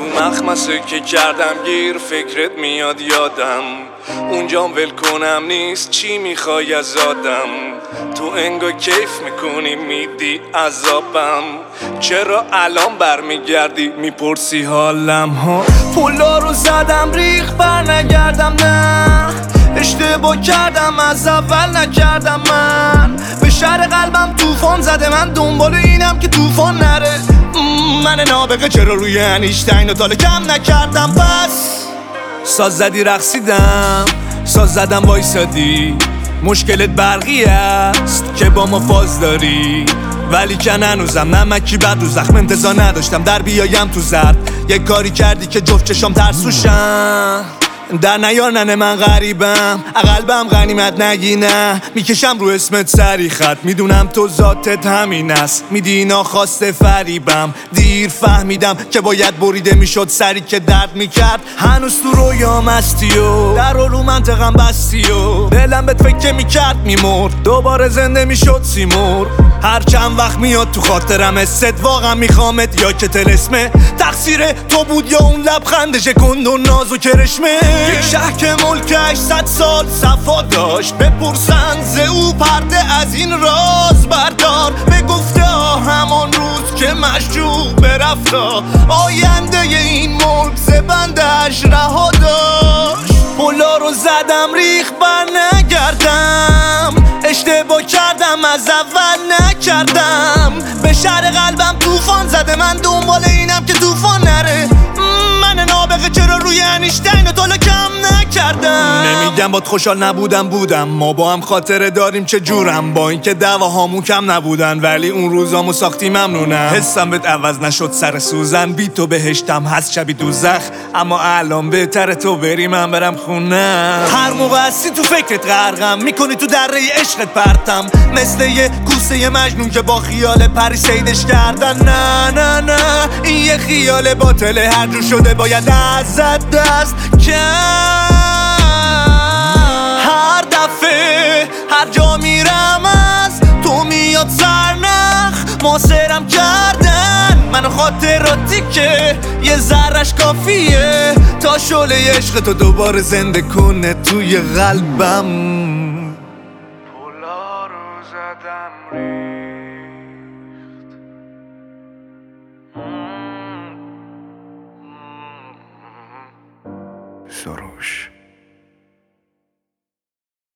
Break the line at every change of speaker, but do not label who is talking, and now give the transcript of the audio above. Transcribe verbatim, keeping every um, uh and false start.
تو مخمسه که کردم گیر فکرت میاد یادم، اونجام ول کنم نیست چی میخوای از آدم. تو انگا کیف میکنی میدی عذابم، چرا الان برمیگردی میپرسی حالم ها. پولا رو زدم ریخ بر نگردم، نه اشتباه کردم از اول نکردم. من به شهر قلبم توفان زده، من دنبال اینم که توفان نره. من نابغه چرا روی انیشتین و تاله کم نکردم. پس ساز زدی رقصیدم، ساز زدم وایسادی. مشکلت برقی است که با ما فاز داری، ولی که هنوزم نمکی بد رو زخم انتظار نداشتم در بیایم تو زرد. یک کاری کردی که جفت چشام ترسوشن، در نیار ننه من غریبم، قلبم غنیمت نگی نه. میکشم رو اسمت سری خط، میدونم تو ذاتت همین است. میدی ناخواسته فریبم، دیر فهمیدم که باید بریده میشد سری که درد میکرد. هنوز تو رویام هستی و در علوم منطقم بستی و دلم بهت فکر میکرد میمرد، دوباره زنده میشد سیمور. هر چند وقت میاد تو خاطرم است، واقعا میخوامت یا که تلسمه. تقصیر تو بود یا اون لبخند شکند و ناز و کرشمه. یک شهر که ملکش صد سال صفا داشت، بپرسن ز او پرده از این راز بردار. به گفته همان روز که مشجوع برفتا، آینده این ملک ز بندش رها داشت. پولا رو زدم ریخ بر نگردم، اشتباه کردم از اول نکردم. به شهر قلبم توفان زده، من دنبال اینم که توفان نره. من نابغه چرا روی انیشتین و تالا کم نکردم. نمیگم باد خوشحال نبودم، بودم ما با هم خاطره داریم چه جورم. با اینکه دعواهامون کم نبودن، ولی اون روزامو ساختی ممنونم. حسم بهت عوض نشد سر سوزن، بی تو بهشتم هست شبی دوزخ. اما الان بهتره تو بری من برم خونم. هر موقع هستی تو فکرت غرقم، میکنی تو دره عشقت پرتم، مثل یه کوسه مجنون که با خیال پری سیدش کردن. نه نه نه این یه خیال باطله، هر جور شده باید ازت دست کرد. هر دفعه هر جا میرم از تو میاد سرنخ، محاصرم کردن منو خاطراتی که یه ذرش کافیه تا شعله عشق تو دوباره زنده کنه توی قلبم. پولا رو زدم ریخت. سروش